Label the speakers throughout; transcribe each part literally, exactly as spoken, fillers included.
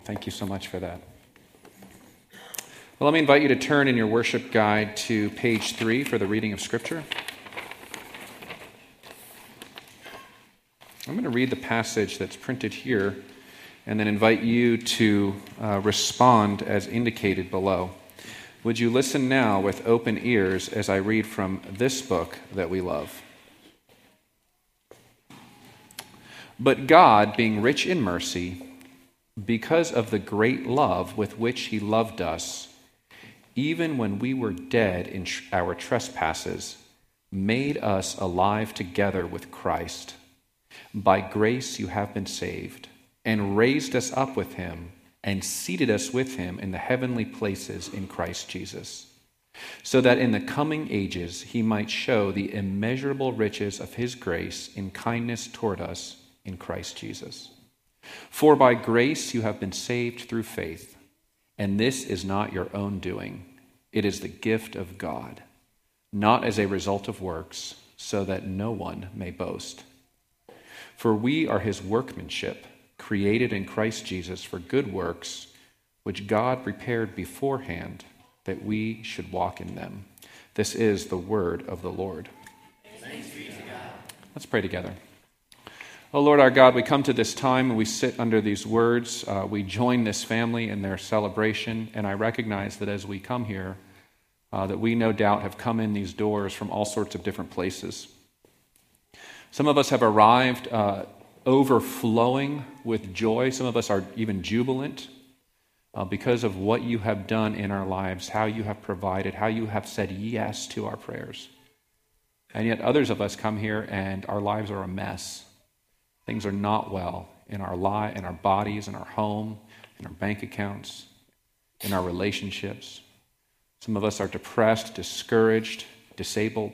Speaker 1: Thank you so much for that. Well, let me invite you to turn in your worship guide to page three for the reading of Scripture. I'm going to read the passage that's printed here and then invite you to uh, respond as indicated below. Would you listen now with open ears as I read from this book that we love? But God, being rich in mercy, because of the great love with which he loved us, even when we were dead in tr- our trespasses, made us alive together with Christ. By grace you have been saved, and raised us up with him, and seated us with him in the heavenly places in Christ Jesus, so that in the coming ages he might show the immeasurable riches of his grace in kindness toward us in Christ Jesus. For by grace you have been saved through faith, and this is not your own doing. It is the gift of God, not as a result of works, so that no one may boast. For we are his workmanship, created in Christ Jesus for good works, which God prepared beforehand that we should walk in them. This is the word of the Lord. Thanks be to God. Let's pray together. Oh Lord our God, we come to this time and we sit under these words. Uh, we join this family in their celebration, and I recognize that as we come here, uh, that we no doubt have come in these doors from all sorts of different places. Some of us have arrived uh, overflowing with joy. Some of us are even jubilant uh, because of what you have done in our lives, how you have provided, how you have said yes to our prayers. And yet others of us come here and our lives are a mess. Things are not well in our life, in our bodies, in our home, in our bank accounts, in our relationships. Some of us are depressed, discouraged, disabled,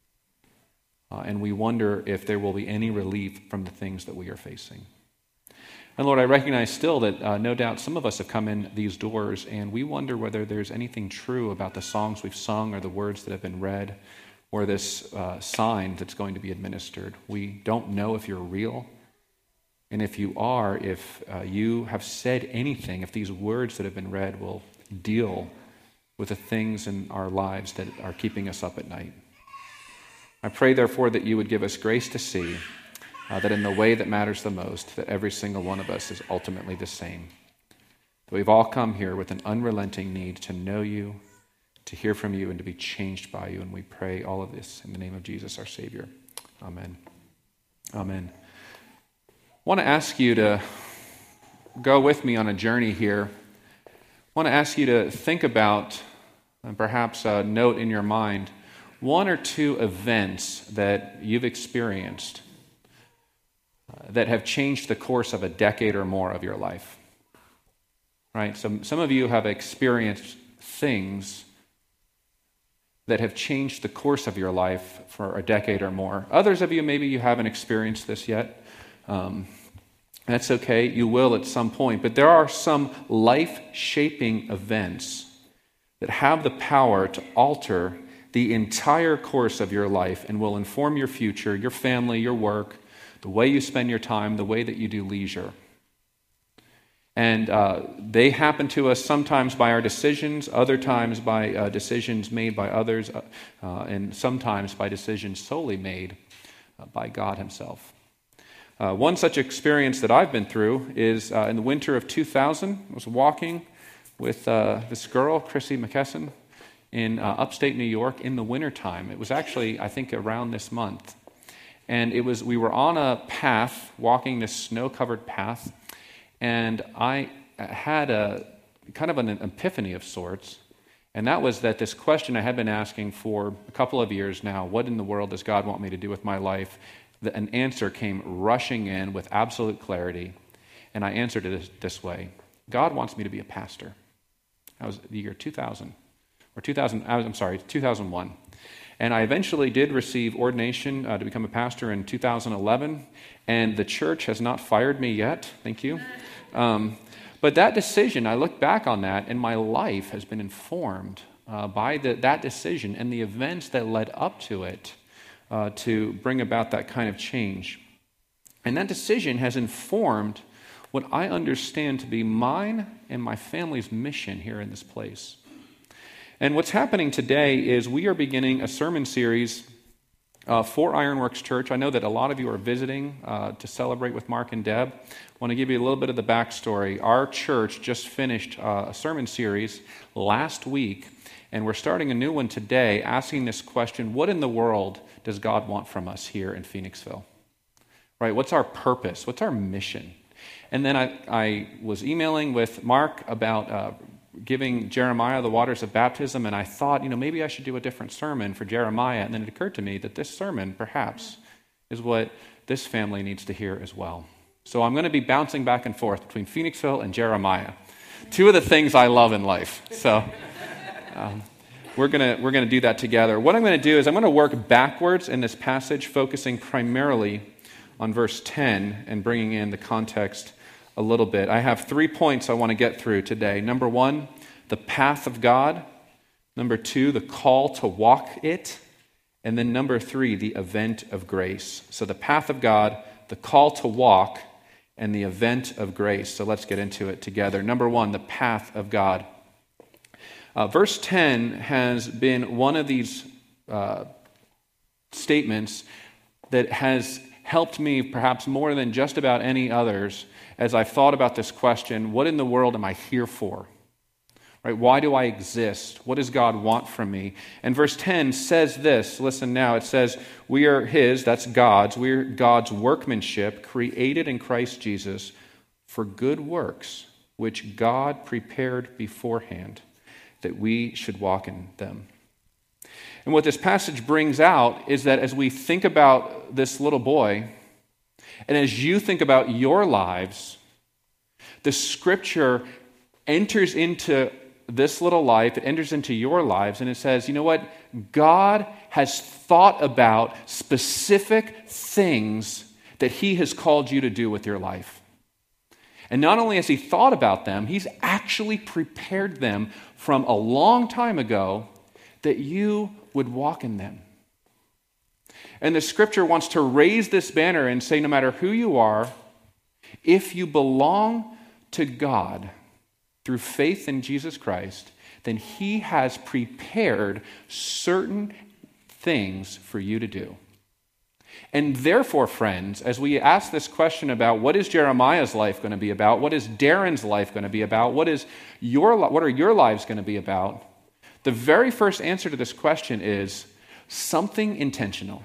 Speaker 1: uh, and we wonder if there will be any relief from the things that we are facing. And Lord, I recognize still that uh, no doubt some of us have come in these doors and we wonder whether there's anything true about the songs we've sung or the words that have been read or this uh, sign that's going to be administered. We don't know if you're real. And if you are, if uh, you have said anything, if these words that have been read will deal with the things in our lives that are keeping us up at night. I pray, therefore, that you would give us grace to see uh, that in the way that matters the most, that every single one of us is ultimately the same. That we've all come here with an unrelenting need to know you, to hear from you, and to be changed by you. And we pray all of this in the name of Jesus, our Savior. Amen. Amen. I want to ask you to go with me on a journey here. I want to ask you to think about, and perhaps uh, note in your mind, one or two events that you've experienced uh, that have changed the course of a decade or more of your life. Right? Some, some of you have experienced things that have changed the course of your life for a decade or more. Others of you, maybe you haven't experienced this yet. Um, that's okay, you will at some point. But there are some life-shaping events that have the power to alter the entire course of your life and will inform your future, your family, your work, the way you spend your time, the way that you do leisure. And uh, they happen to us sometimes by our decisions, other times by uh, decisions made by others, uh, uh, and sometimes by decisions solely made uh, by God himself. Uh, one such experience that I've been through is uh, in the winter of two thousand. I was walking with uh, this girl, Chrissy McKesson, in uh, upstate New York in the wintertime. It was actually, I think, around this month. And it was we were on a path, walking this snow-covered path, and I had a kind of an epiphany of sorts, and that was that this question I had been asking for a couple of years now, what in the world does God want me to do with my life? An answer came rushing in with absolute clarity, and I answered it this way: God wants me to be a pastor. That was the year two thousand, or two thousand. I'm sorry, two thousand one, and I eventually did receive ordination uh, to become a pastor in two thousand eleven, and the church has not fired me yet. Thank you. Um, but that decision, I look back on that, and my life has been informed uh, by the, that decision and the events that led up to it. Uh, to bring about that kind of change. And that decision has informed what I understand to be mine and my family's mission here in this place. And what's happening today is we are beginning a sermon series uh, for Ironworks Church. I know that a lot of you are visiting uh, to celebrate with Mark and Deb. I want to give you a little bit of the backstory. Our church just finished uh, a sermon series last week, and we're starting a new one today asking this question: what in the world does God want from us here in Phoenixville? Right? What's our purpose? What's our mission? And then I, I was emailing with Mark about uh, giving Jeremiah the waters of baptism, and I thought, you know, maybe I should do a different sermon for Jeremiah. And then it occurred to me that this sermon, perhaps, is what this family needs to hear as well. So I'm going to be bouncing back and forth between Phoenixville and Jeremiah, two of the things I love in life. So um, we're going to we're going to do that together. What I'm going to do is I'm going to work backwards in this passage, focusing primarily on verse ten and bringing in the context a little bit. I have three points I want to get through today. Number one, the path of God. Number two, the call to walk it. And then number three, the event of grace. So the path of God, the call to walk, and the event of grace. So let's get into it together. Number one, the path of God. Uh, verse ten has been one of these uh, statements that has helped me perhaps more than just about any others as I've thought about this question: what in the world am I here for? Right? Why do I exist? What does God want from me? And verse ten says this. Listen now. It says, we are His, that's God's, we're God's workmanship, created in Christ Jesus for good works, which God prepared beforehand, that we should walk in them. And what this passage brings out is that as we think about this little boy, and as you think about your lives, the Scripture enters into this little life, it enters into your lives, and it says, you know what? God has thought about specific things that He has called you to do with your life. And not only has He thought about them, He's actually prepared them from a long time ago that you would walk in them. And the Scripture wants to raise this banner and say, no matter who you are, if you belong to God through faith in Jesus Christ, then He has prepared certain things for you to do. And therefore, friends, as we ask this question about what is Jeremiah's life going to be about, what is Darren's life going to be about, what is your what are your lives going to be about, the very first answer to this question is something intentional.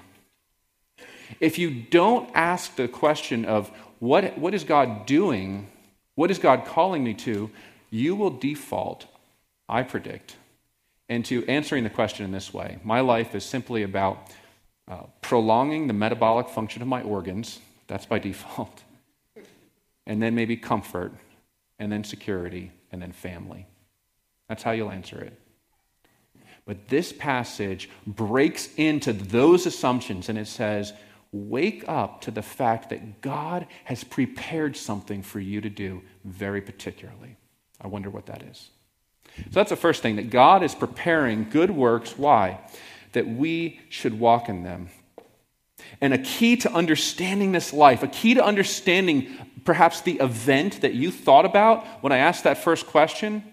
Speaker 1: If you don't ask the question of what, what is God doing, what is God calling me to, you will default, I predict, into answering the question in this way. My life is simply about uh, prolonging the metabolic function of my organs. That's by default. And then maybe comfort, and then security, and then family. That's how you'll answer it. But this passage breaks into those assumptions, and it says, wake up to the fact that God has prepared something for you to do very particularly. I wonder what that is. So that's the first thing, that God is preparing good works. Why? That we should walk in them. And a key to understanding this life, a key to understanding perhaps the event that you thought about when I asked that first question,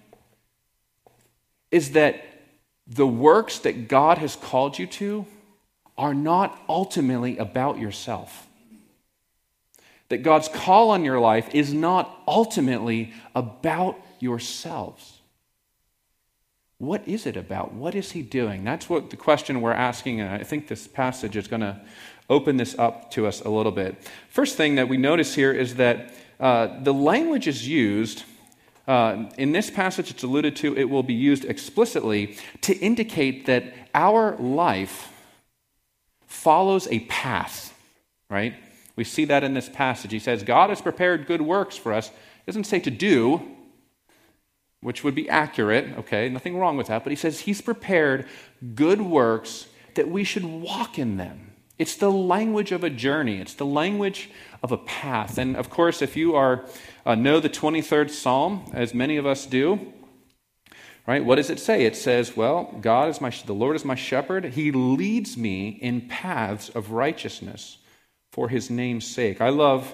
Speaker 1: is that the works that God has called you to are not ultimately about yourself. That God's call on your life is not ultimately about yourselves. What is it about? What is He doing? That's what the question we're asking, and I think this passage is going to open this up to us a little bit. First thing that we notice here is that uh, the language is used, uh, in this passage it's alluded to, it will be used explicitly to indicate that our life follows a path, right? We see that in this passage. He says, God has prepared good works for us. It doesn't say to do, which would be accurate, okay, nothing wrong with that, but He says He's prepared good works that we should walk in them. It's the language of a journey. It's the language of a path. And of course, if you are uh, know the twenty-third Psalm, as many of us do, right? What does it say? It says, well, God is my, the Lord is my shepherd. He leads me in paths of righteousness for His name's sake. I love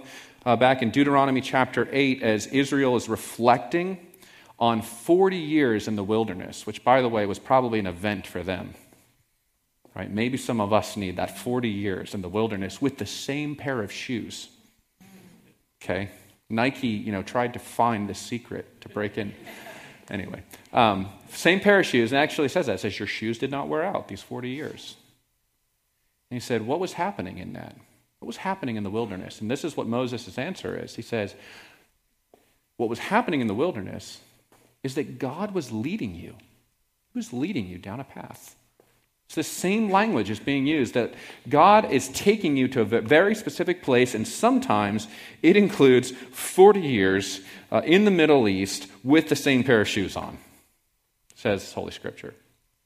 Speaker 1: uh, back in Deuteronomy chapter eight as Israel is reflecting on forty years in the wilderness, which, by the way, was probably an event for them. Right? Maybe some of us need that forty years in the wilderness with the same pair of shoes. Okay? Nike, you know, tried to find the secret to break in. Anyway, um, same pair of shoes, and actually says that. It says, your shoes did not wear out these forty years. And he said, what was happening in that? What was happening in the wilderness? And this is what Moses' answer is. He says, what was happening in the wilderness is that God was leading you. He was leading you down a path. It's the same language is being used, that God is taking you to a very specific place, and sometimes it includes forty years uh, in the Middle East with the same pair of shoes on, says Holy Scripture.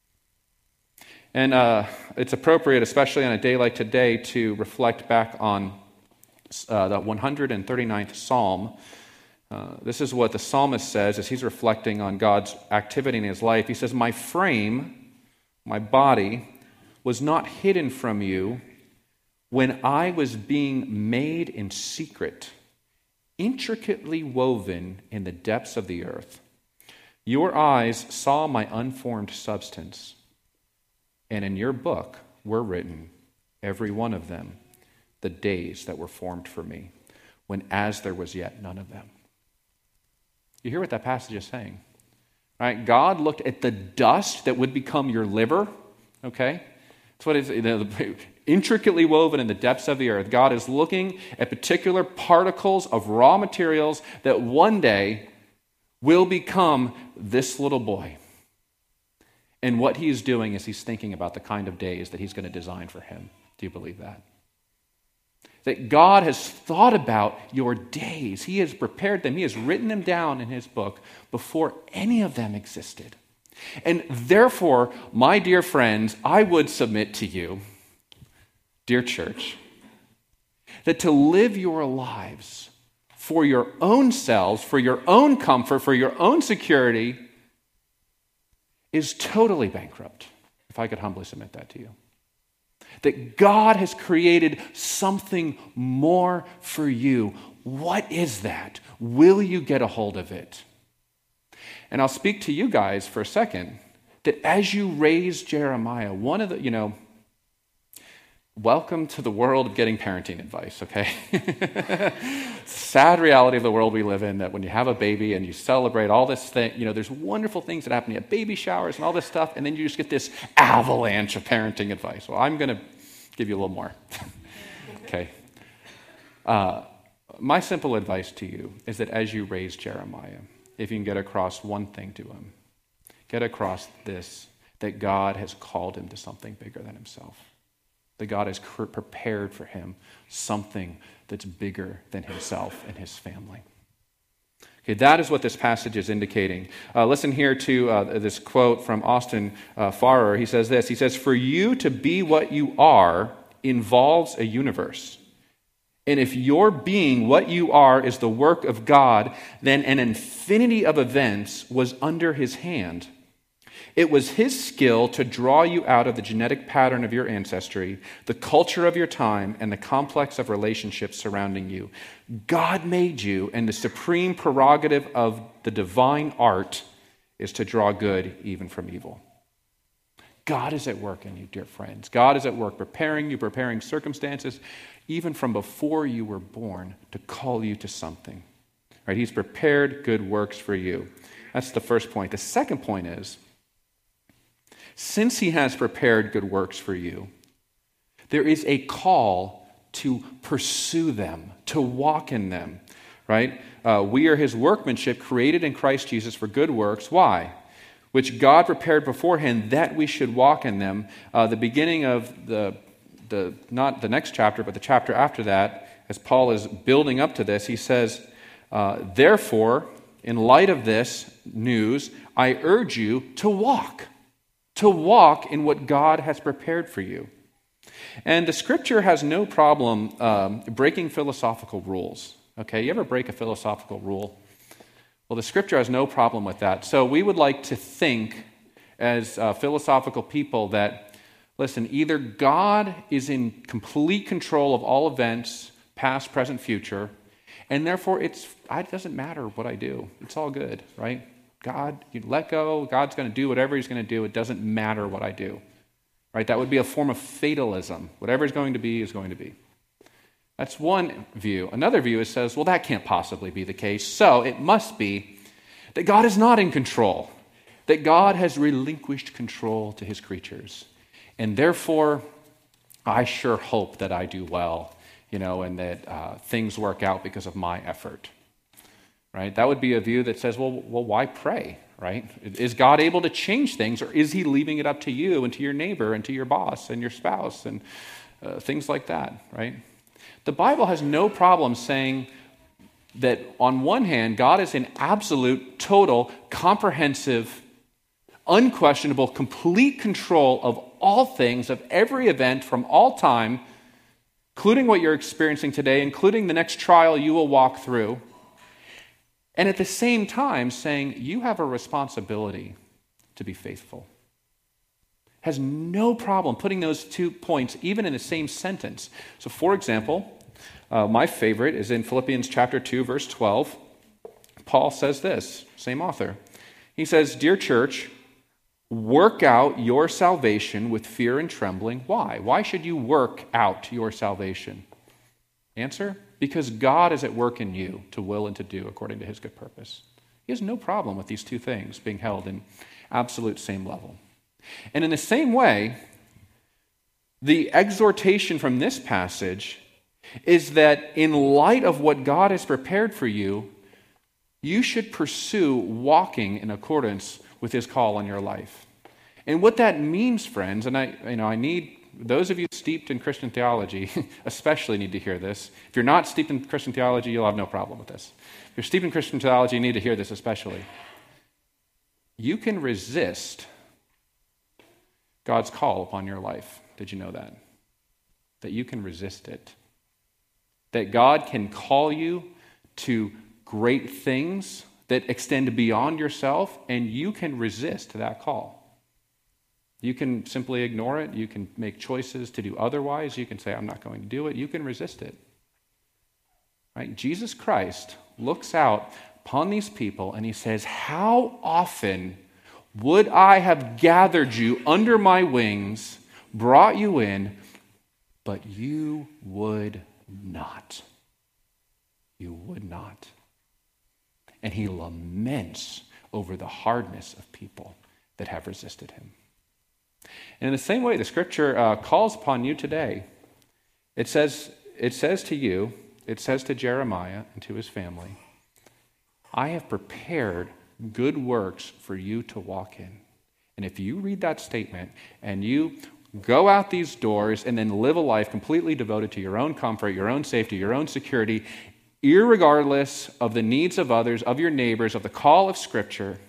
Speaker 1: And uh, it's appropriate, especially on a day like today, to reflect back on uh, the one hundred thirty-ninth Psalm. Uh, this is what the psalmist says as he's reflecting on God's activity in his life. He says, my frame, my body, was not hidden from you when I was being made in secret, intricately woven in the depths of the earth. Your eyes saw my unformed substance, and in your book were written, every one of them, the days that were formed for me, when as there was yet none of them. You hear what that passage is saying? Right? God looked at the dust that would become your liver, okay? That's what it is, you know, intricately woven in the depths of the earth. God is looking at particular particles of raw materials that one day will become this little boy. And what he's doing is he's thinking about the kind of days that he's going to design for him. Do you believe that? That God has thought about your days. He has prepared them. He has written them down in his book before any of them existed. And therefore, my dear friends, I would submit to you, dear church, that to live your lives for your own selves, for your own comfort, for your own security, is totally bankrupt, if I could humbly submit that to you. That God has created something more for you. What is that? Will you get a hold of it? And I'll speak to you guys for a second, that as you raise Jeremiah, one of the, you know, welcome to the world of getting parenting advice, okay? Sad reality of the world we live in, that when you have a baby and you celebrate all this thing, you know, there's wonderful things that happen. You have baby showers and all this stuff, and then you just get this avalanche of parenting advice. Well, I'm going to give you a little more. Okay. Uh, my simple advice to you is that as you raise Jeremiah, if you can get across one thing to him, get across this, that God has called him to something bigger than himself. That God has prepared for him something that's bigger than himself and his family. Okay, that is what this passage is indicating. Uh, listen here to uh, this quote from Austin uh, Farrer. He says this. He says, for you to be what you are involves a universe. And if your being what you are is the work of God, then an infinity of events was under his hand. It was his skill to draw you out of the genetic pattern of your ancestry, the culture of your time, and the complex of relationships surrounding you. God made you, and the supreme prerogative of the divine art is to draw good even from evil. God is at work in you, dear friends. God is at work preparing you, preparing circumstances, even from before you were born, to call you to something. Right? He's prepared good works for you. That's the first point. The second point is, since he has prepared good works for you, there is a call to pursue them, to walk in them, right? Uh, we are his workmanship, created in Christ Jesus for good works. Why? Which God prepared beforehand that we should walk in them. Uh, the beginning of the, the, not the next chapter, but the chapter after that, as Paul is building up to this, he says, uh, therefore, in light of this news, I urge you to walk. To walk in what God has prepared for you. And the scripture has no problem um, breaking philosophical rules. Okay, you ever break a philosophical rule? Well, the scripture has no problem with that. So we would like to think as uh, philosophical people that, listen, either God is in complete control of all events, past, present, future, And therefore, it's it doesn't matter what I do. It's all good, right? God, you let go. God's going to do whatever he's going to do. It doesn't matter what I do, right? That would be a form of fatalism. Whatever is going to be is going to be. That's one view. Another view is says, well, that can't possibly be the case. So it must be that God is not in control, that God has relinquished control to his creatures. And therefore, I sure hope that I do well, you know, and that uh, things work out because of my effort. Right? That would be a view that says, well, well, why pray, right? Is God able to change things, or is he leaving it up to you and to your neighbor and to your boss and your spouse and uh, things like that, right? The Bible has no problem saying that on one hand, God is in absolute, total, comprehensive, unquestionable, complete control of all things, of every event from all time, including what you're experiencing today, including the next trial you will walk through. And at the same time saying, you have a responsibility to be faithful. Has no problem putting those two points even in the same sentence. So for example, uh, my favorite is in Philippians chapter two, verse twelve. Paul says this, same author. He says, dear church, work out your salvation with fear and trembling. Why? Why should you work out your salvation? Answer? Because God is at work in you to will and to do according to his good purpose. He has no problem with these two things being held in absolute same level. And in the same way, the exhortation from this passage is that in light of what God has prepared for you, you should pursue walking in accordance with his call on your life. And what that means, friends, and I, you know, I need those of you steeped in Christian theology especially need to hear this. If you're not steeped in Christian theology, you'll have no problem with this. If you're steeped in Christian theology, you need to hear this especially. You can resist God's call upon your life. Did you know that? That you can resist it. That God can call you to great things that extend beyond yourself, and you can resist that call. You can simply ignore it. You can make choices to do otherwise. You can say, I'm not going to do it. You can resist it. Right? Jesus Christ looks out upon these people and he says, how often would I have gathered you under my wings, brought you in, but you would not. You would not. And he laments over the hardness of people that have resisted him. And in the same way, the scripture uh, calls upon you today. It says, it says to you, it says to Jeremiah and to his family, I have prepared good works for you to walk in. And if you read that statement and you go out these doors and then live a life completely devoted to your own comfort, your own safety, your own security, irregardless of the needs of others, of your neighbors, of the call of Scripture,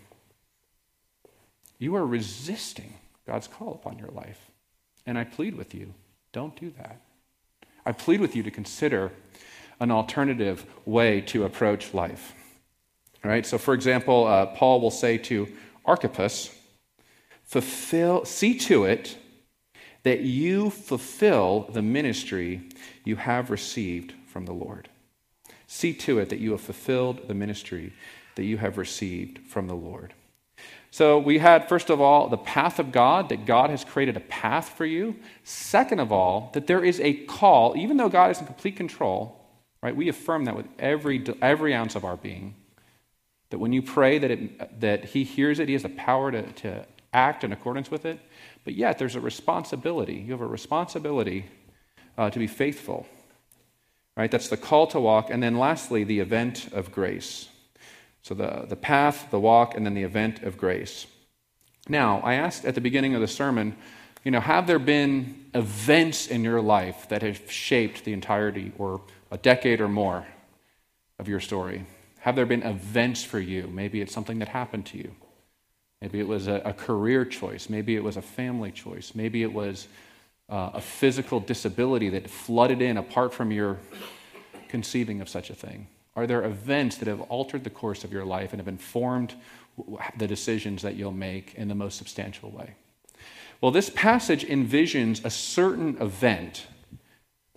Speaker 1: you are resisting God's call upon your life. And I plead with you, don't do that. I plead with you to consider an alternative way to approach life. All right, so for example, uh, Paul will say to Archippus, fulfill, see to it that you fulfill the ministry you have received from the Lord. See to it that you have fulfilled the ministry that you have received from the Lord. So we had, first of all, the path of God, that God has created a path for you. Second of all, that there is a call, even though God is in complete control, right? We affirm that with every every ounce of our being. That when you pray that it, that he hears it, he has the power to, to act in accordance with it. But yet there's a responsibility. You have a responsibility uh, to be faithful. Right? That's the call to walk. And then lastly, the event of grace. So the, the path, the walk, and then the event of grace. Now, I asked at the beginning of the sermon, you know, have there been events in your life that have shaped the entirety or a decade or more of your story? Have there been events for you? Maybe it's something that happened to you. Maybe it was a, a career choice. Maybe it was a family choice. Maybe it was uh, a physical disability that flooded in apart from your conceiving of such a thing. Are there events that have altered the course of your life and have informed the decisions that you'll make in the most substantial way? Well, this passage envisions a certain event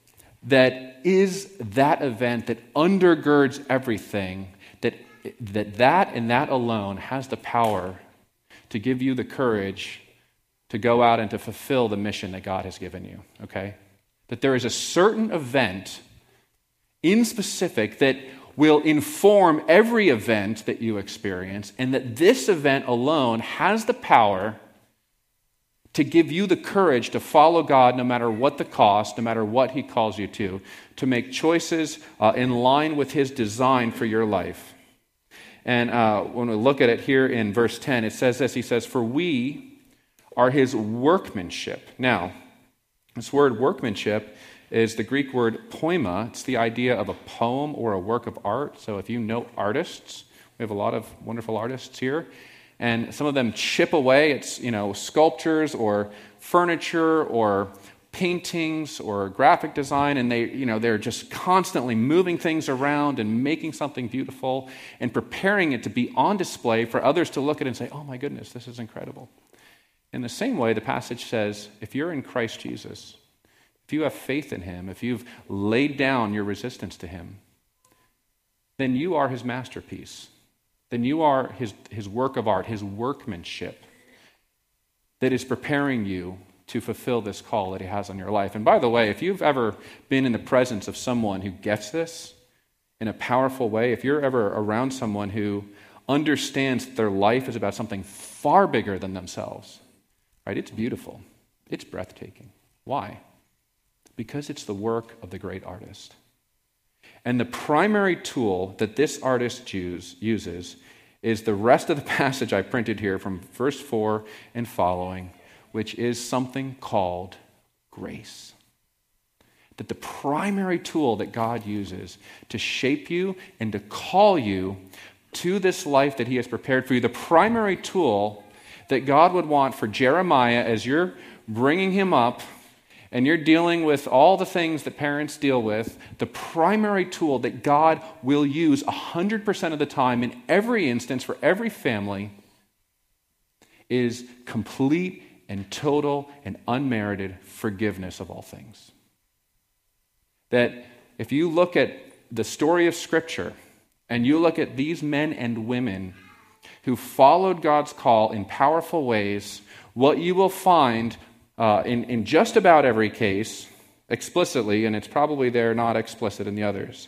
Speaker 1: that is that event that undergirds everything, that that, that and that alone has the power to give you the courage to go out and to fulfill the mission that God has given you, okay? That there is a certain event in specific that will inform every event that you experience, and that this event alone has the power to give you the courage to follow God no matter what the cost, no matter what he calls you to, to make choices uh, in line with his design for your life. And uh, when we look at it here in verse ten, it says this, he says, "For we are his workmanship." Now, this word workmanship is the Greek word poema. It's the idea of a poem or a work of art. So if you know artists, we have a lot of wonderful artists here, and some of them chip away at, you know, sculptures or furniture or paintings or graphic design, and they, you know, they're just constantly moving things around and making something beautiful and preparing it to be on display for others to look at and say, "Oh my goodness, this is incredible." In the same way, the passage says, if you're in Christ Jesus, if you have faith in him, if you've laid down your resistance to him, then you are his masterpiece. Then you are his, his work of art, his workmanship that is preparing you to fulfill this call that he has on your life. And by the way, if you've ever been in the presence of someone who gets this in a powerful way, if you're ever around someone who understands that their life is about something far bigger than themselves, right? It's beautiful. It's breathtaking. Why? Because it's the work of the great artist. And the primary tool that this artist use, uses is the rest of the passage I printed here from verse four and following, which is something called grace. That the primary tool that God uses to shape you and to call you to this life that he has prepared for you, the primary tool that God would want for Jeremiah as you're bringing him up and you're dealing with all the things that parents deal with, the primary tool that God will use one hundred percent of the time in every instance for every family is complete and total and unmerited forgiveness of all things. That if you look at the story of Scripture and you look at these men and women who followed God's call in powerful ways, what you will find uh, in, in just about every case, explicitly, and it's probably there not explicit in the others,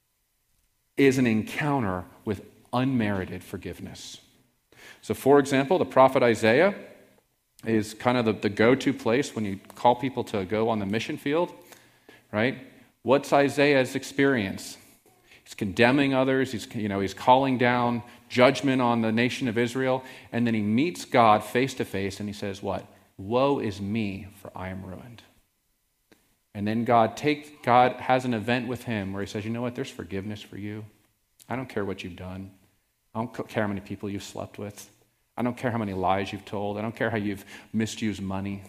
Speaker 1: is an encounter with unmerited forgiveness. So, for example, the prophet Isaiah is kind of the, the go-to place when you call people to go on the mission field, right? What's Isaiah's experience? He's condemning others. He's, you know, he's calling down judgment on the nation of Israel, and then he meets God face to face, and he says, "What? Woe is me, for I am ruined." And then God takes God has an event with him where he says, "You know what? There's forgiveness for you. I don't care what you've done. I don't care how many people you've slept with. I don't care how many lies you've told. I don't care how you've misused money.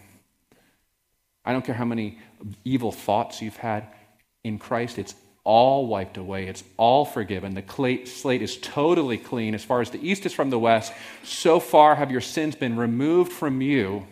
Speaker 1: I don't care how many evil thoughts you've had. In Christ, it's all wiped away. It's all forgiven. The slate is totally clean. As far as the east is from the west, so far have your sins been removed from you."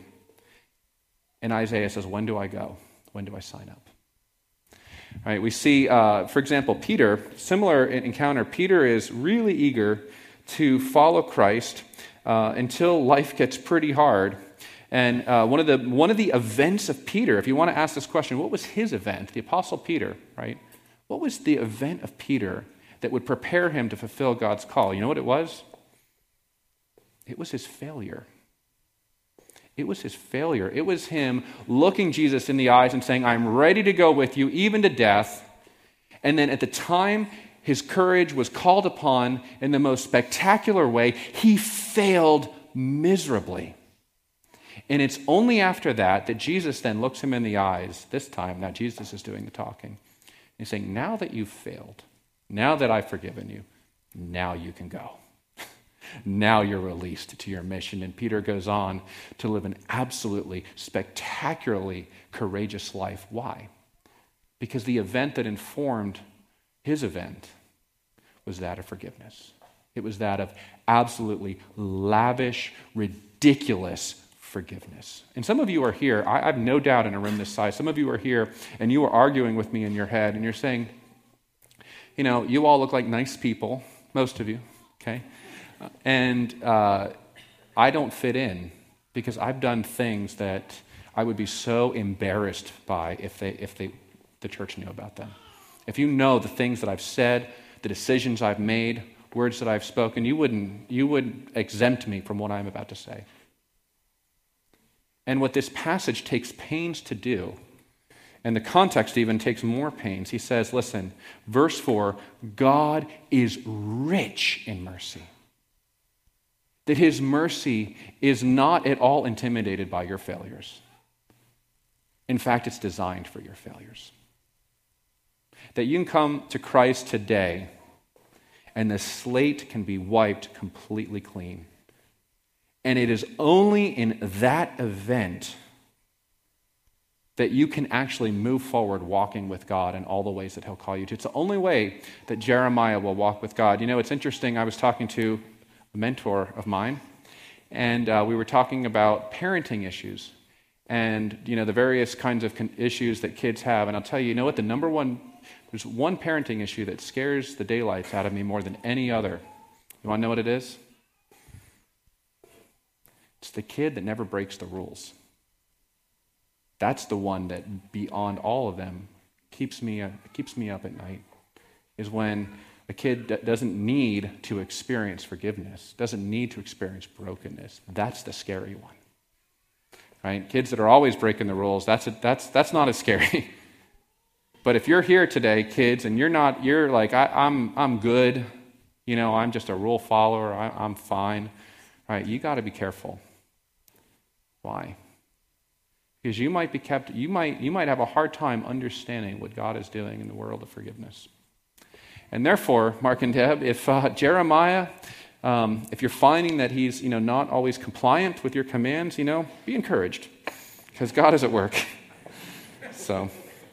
Speaker 1: And Isaiah says, "When do I go? When do I sign up?" All right, we see, uh, for example, Peter, similar encounter. Peter is really eager to follow Christ uh, until life gets pretty hard. And uh, one of the one of the events of Peter, if you want to ask this question, what was his event? The Apostle Peter, right? What was the event of Peter that would prepare him to fulfill God's call? You know what it was? It was his failure. It was his failure. It was him looking Jesus in the eyes and saying, "I'm ready to go with you, even to death." And then at the time his courage was called upon in the most spectacular way, he failed miserably. And it's only after that that Jesus then looks him in the eyes. This time, now Jesus is doing the talking. He's saying, "Now that you've failed, now that I've forgiven you, now you can go. Now you're released to your mission." And Peter goes on to live an absolutely spectacularly courageous life. Why? Because the event that informed his event was that of forgiveness. It was that of absolutely lavish, ridiculous forgiveness. And some of you are here, I, I have no doubt in a room this size, some of you are here and you are arguing with me in your head and you're saying, you know, you all look like nice people, most of you, okay? And uh, I don't fit in because I've done things that I would be so embarrassed by if they, if they, the church knew about them. If you know the things that I've said, the decisions I've made, words that I've spoken, you wouldn't, you would exempt me from what I'm about to say. And what this passage takes pains to do, and the context even takes more pains, he says, listen, verse four, God is rich in mercy. That his mercy is not at all intimidated by your failures. In fact, it's designed for your failures. That you can come to Christ today and the slate can be wiped completely clean. And it is only in that event that you can actually move forward walking with God in all the ways that he'll call you to. It's the only way that Jeremiah will walk with God. You know, it's interesting. I was talking to a mentor of mine, and uh, we were talking about parenting issues and, you know, the various kinds of con- issues that kids have. And I'll tell you, you know what, the number one, there's one parenting issue that scares the daylights out of me more than any other. You want to know what it is? It's the kid that never breaks the rules. That's the one that, beyond all of them, keeps me uh, keeps me up at night, is when a kid d- doesn't need to experience forgiveness, doesn't need to experience brokenness. That's the scary one, right? Kids that are always breaking the rules, that's a, that's that's not as scary. But if you're here today, kids, and you're not, you're like, I, I'm I'm good, you know, I'm just a rule follower, I, I'm fine, right? You got to be careful. Why? Because you might be kept, you might you might have a hard time understanding what God is doing in the world of forgiveness. And therefore, Mark and Deb, if uh, Jeremiah, um, if you're finding that he's, you know, not always compliant with your commands, you know, be encouraged, because God is at work. So,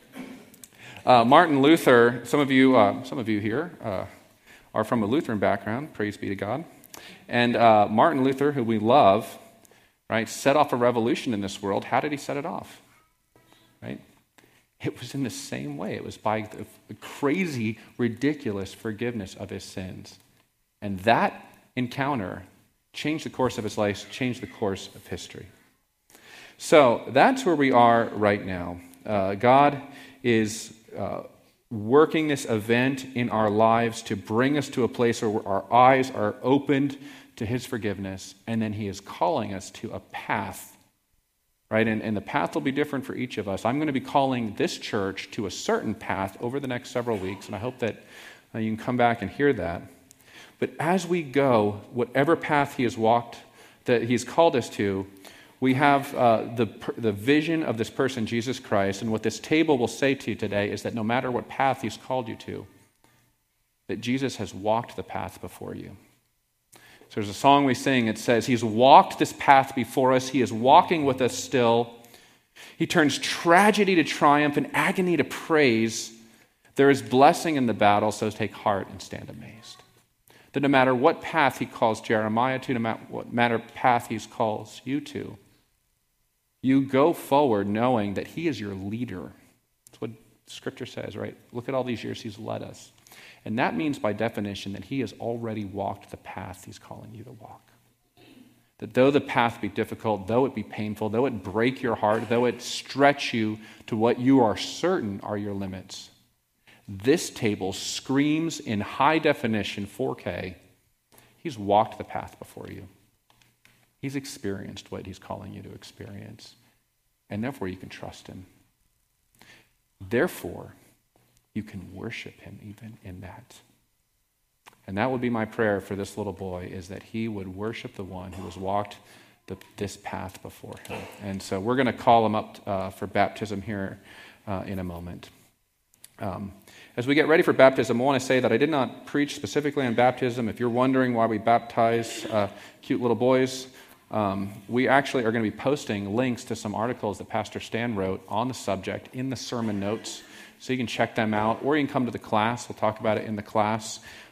Speaker 1: uh, Martin Luther, some of you, uh, some of you here uh, are from a Lutheran background. Praise be to God. And uh, Martin Luther, who we love, right, set off a revolution in this world. How did he set it off? Right? It was in the same way. It was by the, the crazy, ridiculous forgiveness of his sins. And that encounter changed the course of his life, changed the course of history. So that's where we are right now. Uh, God is uh, working this event in our lives to bring us to a place where our eyes are opened to his forgiveness, and then he is calling us to a path, right? And, and the path will be different for each of us. I'm going to be calling this church to a certain path over the next several weeks, and I hope that uh, you can come back and hear that. But as we go, whatever path he has walked, that he's called us to, we have uh, the, the vision of this person, Jesus Christ, and what this table will say to you today is that no matter what path he's called you to, that Jesus has walked the path before you. So there's a song we sing, it says, he's walked this path before us, he is walking with us still. He turns tragedy to triumph and agony to praise. There is blessing in the battle, so take heart and stand amazed. That no matter what path he calls Jeremiah to, no matter what matter path he calls you to, you go forward knowing that he is your leader. That's what Scripture says, right? Look at all these years he's led us. And that means by definition that he has already walked the path he's calling you to walk. That though the path be difficult, though it be painful, though it break your heart, though it stretch you to what you are certain are your limits, this table screams in high definition four K, he's walked the path before you. He's experienced what he's calling you to experience. And therefore you can trust him. Therefore, you can worship him even in that. And that would be my prayer for this little boy, is that he would worship the one who has walked the, this path before him. And so we're going to call him up uh, for baptism here uh, in a moment. Um, as we get ready for baptism, I want to say that I did not preach specifically on baptism. If you're wondering why we baptize uh, cute little boys, um, we actually are going to be posting links to some articles that Pastor Stan wrote on the subject in the sermon notes. So you can check them out, or you can come to the class. We'll talk about it in the class.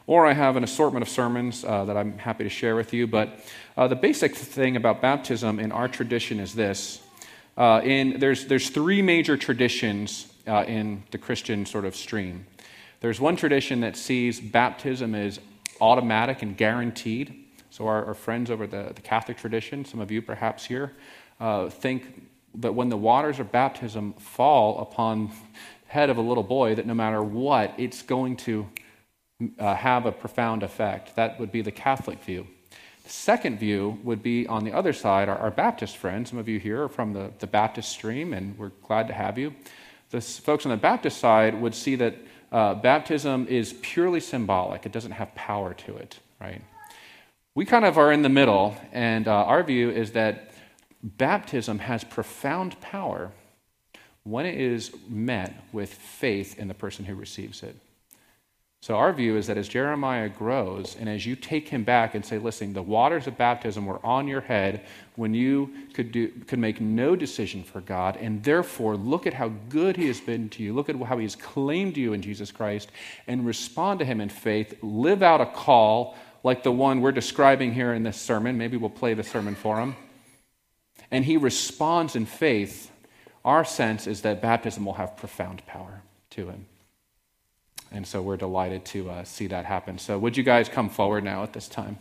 Speaker 1: or I have an assortment of sermons uh, that I'm happy to share with you. But uh, the basic thing about baptism in our tradition is this. Uh, in there's there's three major traditions uh, in the Christian sort of stream. There's one tradition that sees baptism as automatic and guaranteed. So our, our friends over the, the Catholic tradition, some of you perhaps here, uh, think that when the waters of baptism fall upon the head of a little boy, that no matter what, it's going to uh, have a profound effect. That would be the Catholic view. The second view would be on the other side, our, our Baptist friends. Some of you here are from the, the Baptist stream, and we're glad to have you. The folks on the Baptist side would see that uh, baptism is purely symbolic. It doesn't have power to it, right? We kind of are in the middle, and uh, our view is that baptism has profound power when it is met with faith in the person who receives it. So our view is that as Jeremiah grows, and as you take him back and say, listen, the waters of baptism were on your head when you could do could make no decision for God, and therefore look at how good he has been to you, look at how he has claimed you in Jesus Christ, and respond to him in faith, live out a call like the one we're describing here in this sermon. Maybe we'll play the sermon for him. And he responds in faith. Our sense is that baptism will have profound power to him. And so we're delighted to uh, see that happen. So would you guys come forward now at this time?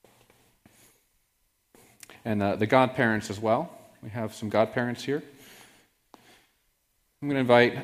Speaker 1: And uh, the godparents as well. We have some godparents here. I'm going to invite